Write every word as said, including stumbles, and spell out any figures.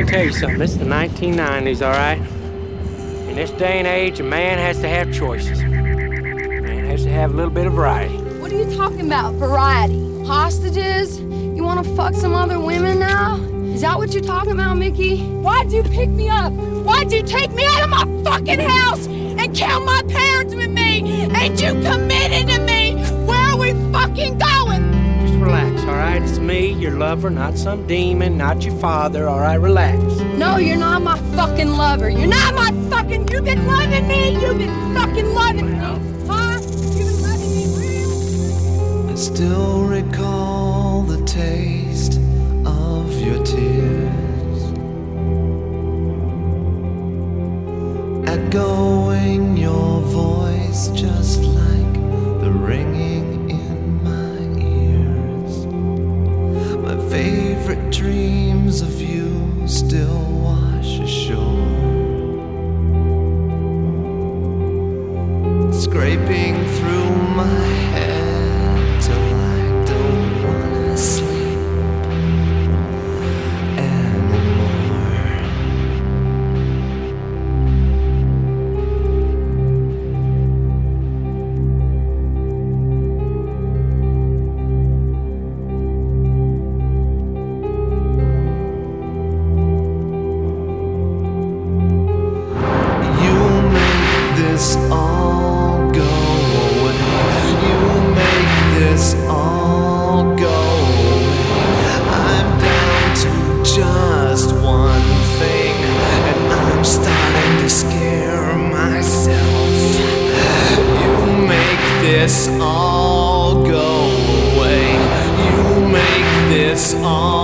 tell you something. This is the nineteen nineties, all right? In this day and age, a man has to have choices. A man has to have a little bit of variety. What are you talking about, variety? Hostages? You want to fuck some other women now? Is that what you're talking about, Mickey? Why'd you pick me up? Why'd you take me out of my fucking house and kill my parents with me? Ain't you committed to me? Where are we fucking going? Just relax, all right? It's me, your lover, not some demon, not your father, all right? Relax. No, you're not my fucking lover. You're not my fucking... You've been loving me. You've been fucking loving me. Huh? You've been loving me real? I still recall the taste of your tears, echoing your voice just like the ringing in my ears. My favorite dreams of you still wash ashore, scraping through my head till I don't wanna sleep anymore. You make this all go away. You make this all go away. I'm down to just one thing, and I'm starting to scare myself. You make this all go away. You make this all